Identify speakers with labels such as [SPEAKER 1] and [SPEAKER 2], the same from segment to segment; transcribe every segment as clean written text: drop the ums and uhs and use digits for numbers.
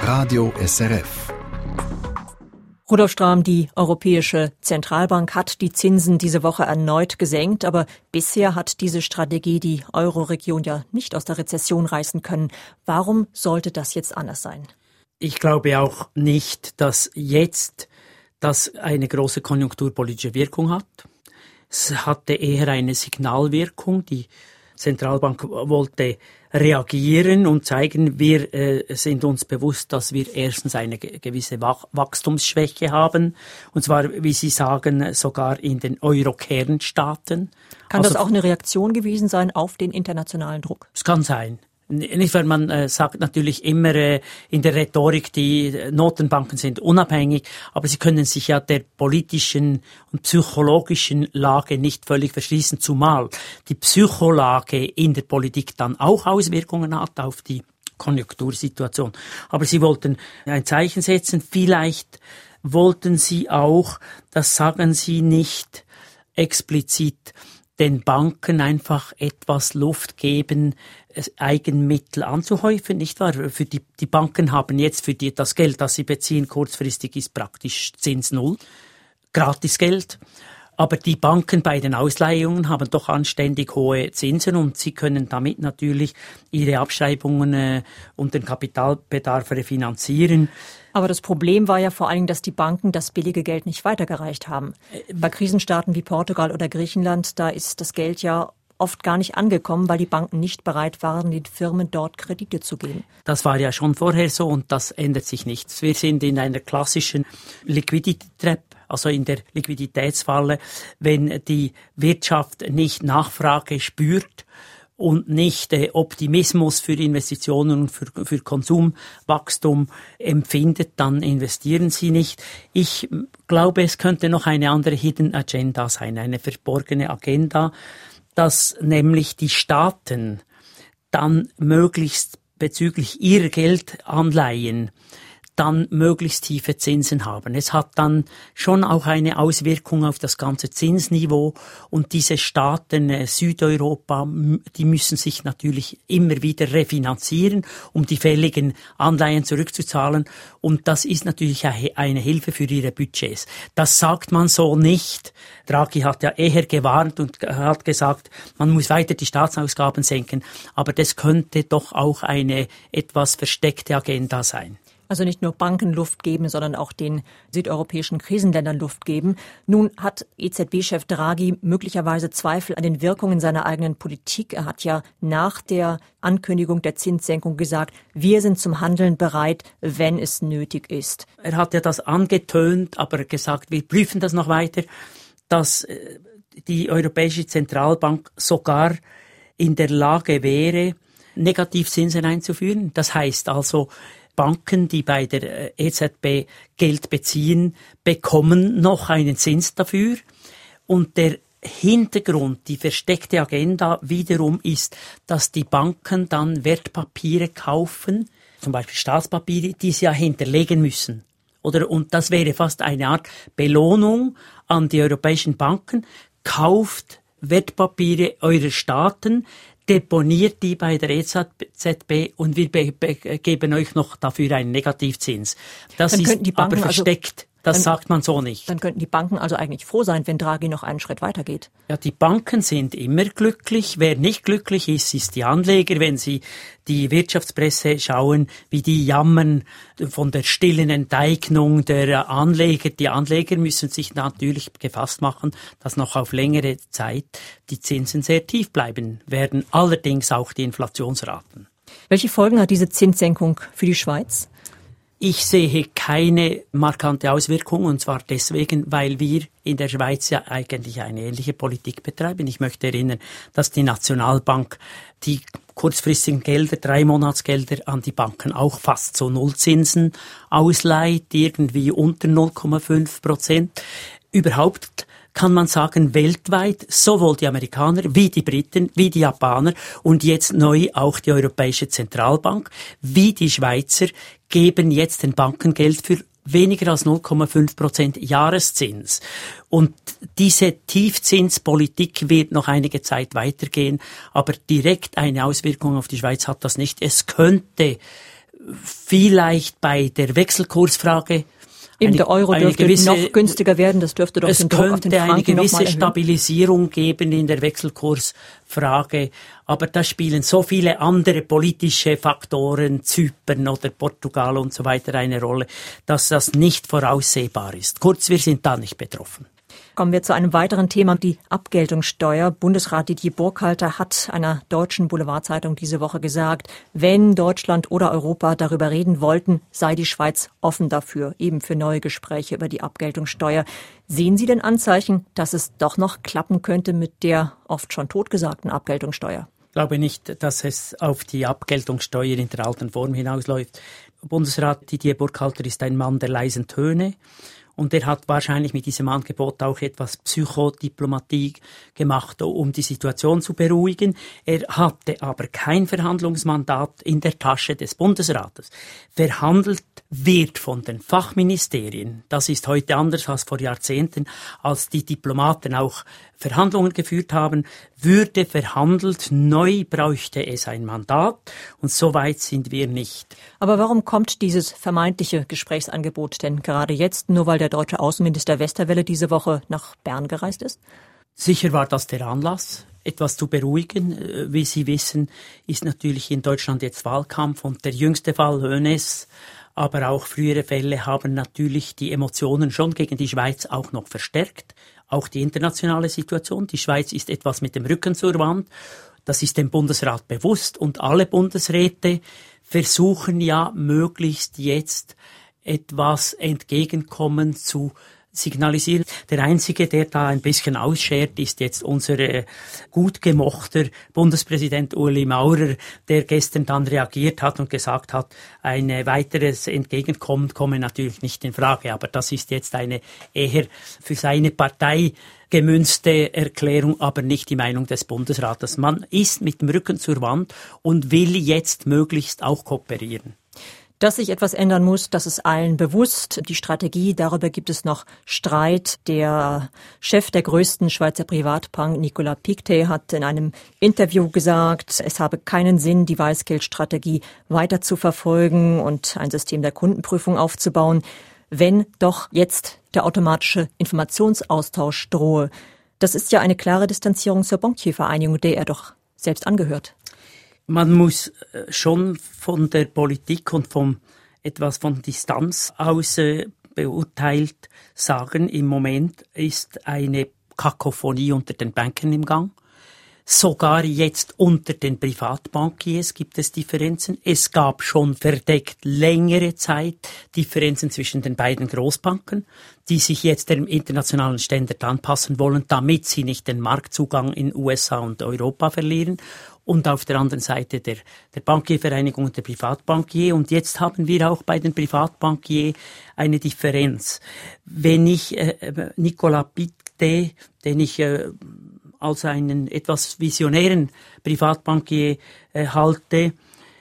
[SPEAKER 1] Radio SRF.
[SPEAKER 2] Rudolf Strahm, die Europäische Zentralbank hat die Zinsen diese Woche erneut gesenkt, aber bisher hat diese Strategie die Euro-Region ja nicht aus der Rezession reißen können. Warum sollte das jetzt anders sein?
[SPEAKER 3] Ich glaube auch nicht, dass jetzt das eine große konjunkturpolitische Wirkung hat. Es hatte eher eine Signalwirkung. Die Zentralbank wollte reagieren und zeigen, wir sind uns bewusst, dass wir erstens eine gewisse Wachstumsschwäche haben, und zwar, wie Sie sagen, sogar in den Euro-Kernstaaten.
[SPEAKER 2] Kann das auch eine Reaktion gewesen sein auf den internationalen Druck?
[SPEAKER 3] Es kann sein. Nicht, weil man sagt natürlich immer in der Rhetorik, die Notenbanken sind unabhängig, aber sie können sich ja der politischen und psychologischen Lage nicht völlig verschließen, zumal die Psycholage in der Politik dann auch Auswirkungen hat auf die Konjunktursituation. Aber sie wollten ein Zeichen setzen, vielleicht wollten sie auch, das sagen sie nicht explizit, den Banken einfach etwas Luft geben, Eigenmittel anzuhäufen, nicht wahr? Für die Banken haben jetzt für das Geld, das sie beziehen, kurzfristig ist praktisch Zins null, Gratisgeld. Aber die Banken bei den Ausleihungen haben doch anständig hohe Zinsen und sie können damit natürlich ihre Abschreibungen und den Kapitalbedarf refinanzieren.
[SPEAKER 2] Aber das Problem war ja vor allem, dass die Banken das billige Geld nicht weitergereicht haben. Bei Krisenstaaten wie Portugal oder Griechenland, da ist das Geld ja oft gar nicht angekommen, weil die Banken nicht bereit waren, den Firmen dort Kredite zu geben.
[SPEAKER 3] Das war ja schon vorher so und das ändert sich nichts. Wir sind in einer klassischen Liquidity Trap, also in der Liquiditätsfalle, wenn die Wirtschaft nicht Nachfrage spürt und nicht Optimismus für Investitionen und für Konsumwachstum empfindet, dann investieren sie nicht. Ich glaube, es könnte noch eine andere Hidden Agenda sein, eine verborgene Agenda, dass nämlich die Staaten dann möglichst bezüglich ihrer Geldanleihen dann möglichst tiefe Zinsen haben. Es hat dann schon auch eine Auswirkung auf das ganze Zinsniveau und diese Staaten Südeuropa, die müssen sich natürlich immer wieder refinanzieren, um die fälligen Anleihen zurückzuzahlen und das ist natürlich eine Hilfe für ihre Budgets. Das sagt man so nicht. Draghi hat ja eher gewarnt und hat gesagt, man muss weiter die Staatsausgaben senken, aber das könnte doch auch eine etwas versteckte Agenda sein.
[SPEAKER 2] Also nicht nur Banken Luft geben, sondern auch den südeuropäischen Krisenländern Luft geben. Nun hat EZB-Chef Draghi möglicherweise Zweifel an den Wirkungen seiner eigenen Politik. Er hat ja nach der Ankündigung der Zinssenkung gesagt, wir sind zum Handeln bereit, wenn es nötig ist.
[SPEAKER 3] Er hat ja das angetönt, aber gesagt, wir prüfen das noch weiter, dass die Europäische Zentralbank sogar in der Lage wäre, Negativzinsen einzuführen. Das heißt also, Banken, die bei der EZB Geld beziehen, bekommen noch einen Zins dafür. Und der Hintergrund, die versteckte Agenda wiederum ist, dass die Banken dann Wertpapiere kaufen, zum Beispiel Staatspapiere, die sie ja hinterlegen müssen. Und das wäre fast eine Art Belohnung an die europäischen Banken. Kauft Wertpapiere eurer Staaten, deponiert die bei der EZB und wir geben euch noch dafür einen Negativzins. Das ist aber versteckt. Das sagt man so nicht.
[SPEAKER 2] Dann könnten die Banken also eigentlich froh sein, wenn Draghi noch einen Schritt weitergeht.
[SPEAKER 3] Ja, die Banken sind immer glücklich. Wer nicht glücklich ist, ist die Anleger. Wenn Sie die Wirtschaftspresse schauen, wie die jammern von der stillen Enteignung der Anleger. Die Anleger müssen sich natürlich gefasst machen, dass noch auf längere Zeit die Zinsen sehr tief bleiben werden. Allerdings auch die Inflationsraten.
[SPEAKER 2] Welche Folgen hat diese Zinssenkung für die Schweiz?
[SPEAKER 3] Ich sehe keine markante Auswirkung, und zwar deswegen, weil wir in der Schweiz ja eigentlich eine ähnliche Politik betreiben. Ich möchte erinnern, dass die Nationalbank die kurzfristigen Gelder, 3-Monatsgelder an die Banken auch fast zu Nullzinsen ausleiht, irgendwie unter 0,5%. Überhaupt kann man sagen, weltweit, sowohl die Amerikaner wie die Briten, wie die Japaner und jetzt neu auch die Europäische Zentralbank, wie die Schweizer, geben jetzt den Banken Geld für weniger als 0,5% Jahreszins. Und diese Tiefzinspolitik wird noch einige Zeit weitergehen, aber direkt eine Auswirkung auf die Schweiz hat das nicht. Es könnte vielleicht bei der Wechselkursfrage.
[SPEAKER 2] Eben der Euro dürfte noch günstiger werden, das dürfte doch den Druck auf den Franken
[SPEAKER 3] eine gewisse
[SPEAKER 2] erhöhen.
[SPEAKER 3] Stabilisierung geben in der Wechselkursfrage, aber da spielen so viele andere politische Faktoren, Zypern oder Portugal und so weiter eine Rolle, dass das nicht voraussehbar ist. Kurz, wir sind da nicht betroffen.
[SPEAKER 2] Kommen wir zu einem weiteren Thema, die Abgeltungssteuer. Bundesrat Didier Burkhalter hat einer deutschen Boulevardzeitung diese Woche gesagt, wenn Deutschland oder Europa darüber reden wollten, sei die Schweiz offen dafür, eben für neue Gespräche über die Abgeltungssteuer. Sehen Sie denn Anzeichen, dass es doch noch klappen könnte mit der oft schon totgesagten Abgeltungssteuer?
[SPEAKER 3] Ich glaube nicht, dass es auf die Abgeltungssteuer in der alten Form hinausläuft. Bundesrat Didier Burkhalter ist ein Mann der leisen Töne. Und er hat wahrscheinlich mit diesem Angebot auch etwas Psychodiplomatie gemacht, um die Situation zu beruhigen. Er hatte aber kein Verhandlungsmandat in der Tasche des Bundesrates. Verhandelt wird von den Fachministerien. Das ist heute anders als vor Jahrzehnten, als die Diplomaten auch Verhandlungen geführt haben, würde verhandelt, neu bräuchte es ein Mandat und so weit sind wir nicht.
[SPEAKER 2] Aber warum kommt dieses vermeintliche Gesprächsangebot denn gerade jetzt, nur weil der deutsche Außenminister Westerwelle diese Woche nach Bern gereist ist?
[SPEAKER 3] Sicher war das der Anlass, etwas zu beruhigen. Wie Sie wissen, ist natürlich in Deutschland jetzt Wahlkampf und der jüngste Fall Hoeneß, aber auch frühere Fälle haben natürlich die Emotionen schon gegen die Schweiz auch noch verstärkt. Auch die internationale Situation. Die Schweiz ist etwas mit dem Rücken zur Wand. Das ist dem Bundesrat bewusst. Und alle Bundesräte versuchen ja möglichst jetzt etwas Entgegenkommen zu signalisieren. Der Einzige, der da ein bisschen ausschert, ist jetzt unser gut gemochter Bundespräsident Ueli Maurer, der gestern dann reagiert hat und gesagt hat, ein weiteres Entgegenkommen komme natürlich nicht in Frage. Aber das ist jetzt eine eher für seine Partei gemünzte Erklärung, aber nicht die Meinung des Bundesrates. Man ist mit dem Rücken zur Wand und will jetzt möglichst auch kooperieren.
[SPEAKER 2] Dass sich etwas ändern muss, das ist allen bewusst. Die Strategie, darüber gibt es noch Streit. Der Chef der größten Schweizer Privatbank, Nicolas Pictet, hat in einem Interview gesagt, es habe keinen Sinn, die Weißgeldstrategie weiter zu verfolgen und ein System der Kundenprüfung aufzubauen, wenn doch jetzt der automatische Informationsaustausch drohe. Das ist ja eine klare Distanzierung zur Bankiervereinigung, der er doch selbst angehört.
[SPEAKER 3] Man muss schon von der Politik und etwas von Distanz aus beurteilt sagen, im Moment ist eine Kakophonie unter den Banken im Gang. Sogar jetzt unter den Privatbankiers gibt es Differenzen. Es gab schon verdeckt längere Zeit Differenzen zwischen den beiden Großbanken, die sich jetzt dem internationalen Standard anpassen wollen, damit sie nicht den Marktzugang in USA und Europa verlieren. Und auf der anderen Seite der Bankiervereinigung und der Privatbankier. Und jetzt haben wir auch bei den Privatbankier eine Differenz. Wenn ich Nicolas Pictet, den ich als einen etwas visionären Privatbankier halte,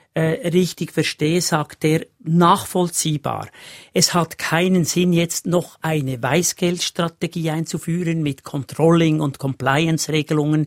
[SPEAKER 3] richtig verstehe, sagt er, nachvollziehbar. Es hat keinen Sinn, jetzt noch eine Weißgeldstrategie einzuführen mit Controlling und Compliance-Regelungen,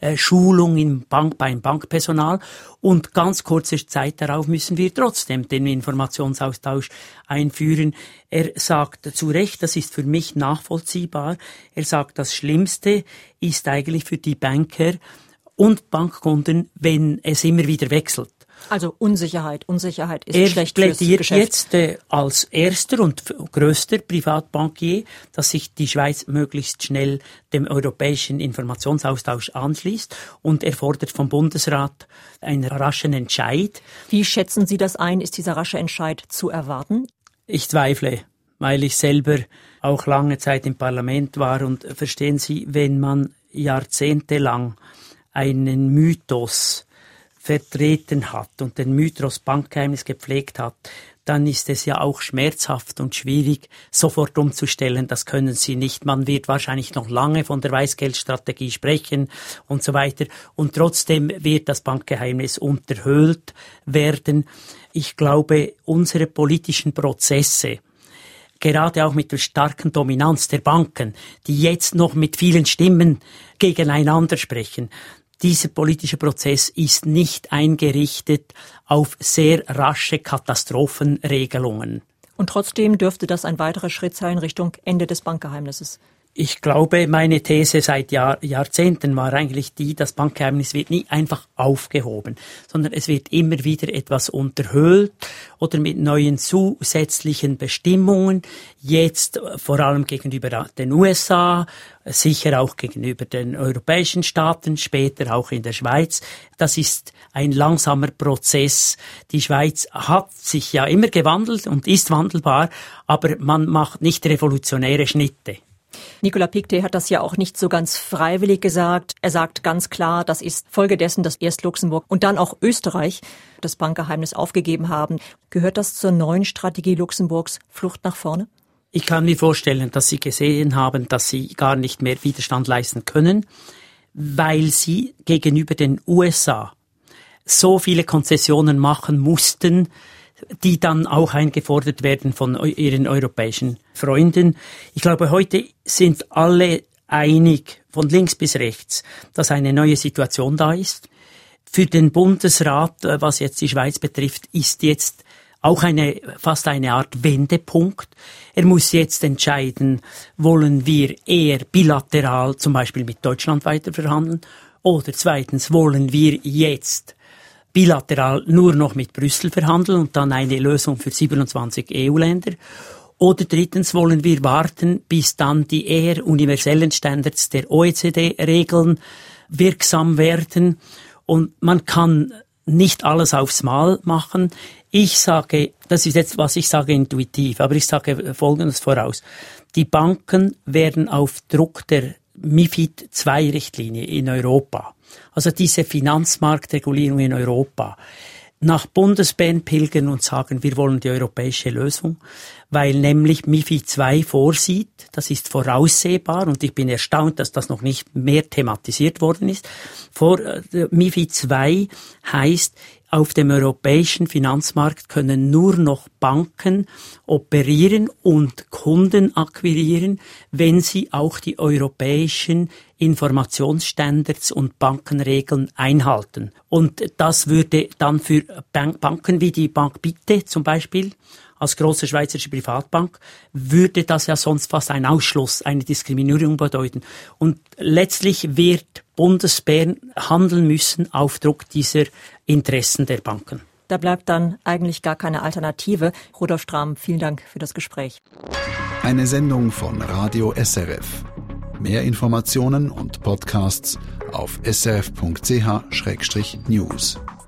[SPEAKER 3] Schulung beim Bankpersonal und ganz kurzer Zeit darauf müssen wir trotzdem den Informationsaustausch einführen. Er sagt zu Recht, das ist für mich nachvollziehbar. Er sagt, das Schlimmste ist eigentlich für die Banker und Bankkunden, wenn es immer wieder wechselt.
[SPEAKER 2] Also Unsicherheit ist schlecht fürs Geschäft.
[SPEAKER 3] Er plädiert jetzt als erster und größter Privatbankier, dass sich die Schweiz möglichst schnell dem europäischen Informationsaustausch anschließt und er fordert vom Bundesrat einen raschen Entscheid.
[SPEAKER 2] Wie schätzen Sie das ein? Ist dieser rasche Entscheid zu erwarten?
[SPEAKER 3] Ich zweifle, weil ich selber auch lange Zeit im Parlament war und verstehen Sie, wenn man jahrzehntelang einen Mythos vertreten hat und den Mythos Bankgeheimnis gepflegt hat, dann ist es ja auch schmerzhaft und schwierig, sofort umzustellen. Das können Sie nicht. Man wird wahrscheinlich noch lange von der Weißgeldstrategie sprechen und so weiter. Und trotzdem wird das Bankgeheimnis unterhöhlt werden. Ich glaube, unsere politischen Prozesse, gerade auch mit der starken Dominanz der Banken, die jetzt noch mit vielen Stimmen gegeneinander sprechen, Dieser politische Prozess ist nicht eingerichtet auf sehr rasche Katastrophenregelungen.
[SPEAKER 2] Und trotzdem dürfte das ein weiterer Schritt sein Richtung Ende des Bankgeheimnisses.
[SPEAKER 3] Ich glaube, meine These seit Jahrzehnten war eigentlich die, das Bankgeheimnis wird nie einfach aufgehoben, sondern es wird immer wieder etwas unterhöhlt oder mit neuen zusätzlichen Bestimmungen, jetzt vor allem gegenüber den USA, sicher auch gegenüber den europäischen Staaten, später auch in der Schweiz. Das ist ein langsamer Prozess. Die Schweiz hat sich ja immer gewandelt und ist wandelbar, aber man macht nicht revolutionäre Schnitte.
[SPEAKER 2] Nicolas Pictet hat das ja auch nicht so ganz freiwillig gesagt. Er sagt ganz klar, das ist Folge dessen, dass erst Luxemburg und dann auch Österreich das Bankgeheimnis aufgegeben haben. Gehört das zur neuen Strategie Luxemburgs, Flucht nach vorne?
[SPEAKER 3] Ich kann mir vorstellen, dass sie gesehen haben, dass sie gar nicht mehr Widerstand leisten können, weil sie gegenüber den USA so viele Konzessionen machen mussten, die dann auch eingefordert werden von ihren europäischen Freunden. Ich glaube, heute sind alle einig, von links bis rechts, dass eine neue Situation da ist. Für den Bundesrat, was jetzt die Schweiz betrifft, ist jetzt auch fast eine Art Wendepunkt. Er muss jetzt entscheiden, wollen wir eher bilateral zum Beispiel mit Deutschland weiter verhandeln oder zweitens wollen wir jetzt bilateral nur noch mit Brüssel verhandeln und dann eine Lösung für 27 EU-Länder. Oder drittens wollen wir warten, bis dann die eher universellen Standards der OECD-Regeln wirksam werden. Und man kann nicht alles aufs Mal machen. Ich sage, das ist jetzt, was ich sage, intuitiv, aber ich sage Folgendes voraus. Die Banken werden auf Druck der MiFID-II-Richtlinie in Europa, also diese Finanzmarktregulierung in Europa, nach Bundesbern pilgern und sagen, wir wollen die europäische Lösung, weil nämlich MiFID II vorsieht, das ist voraussehbar und ich bin erstaunt, dass das noch nicht mehr thematisiert worden ist. MiFID II heißt, auf dem europäischen Finanzmarkt können nur noch Banken operieren und Kunden akquirieren, wenn sie auch die europäischen Informationsstandards und Bankenregeln einhalten. Und das würde dann für Banken wie die Bank Pictet zum Beispiel, als große schweizerische Privatbank, würde das ja sonst fast ein Ausschluss, eine Diskriminierung bedeuten. Und letztlich wird Bundesbern handeln müssen auf Druck dieser Interessen der Banken.
[SPEAKER 2] Da bleibt dann eigentlich gar keine Alternative. Rudolf Strahm, vielen Dank für das Gespräch.
[SPEAKER 1] Eine Sendung von Radio SRF. Mehr Informationen und Podcasts auf srf.ch/news.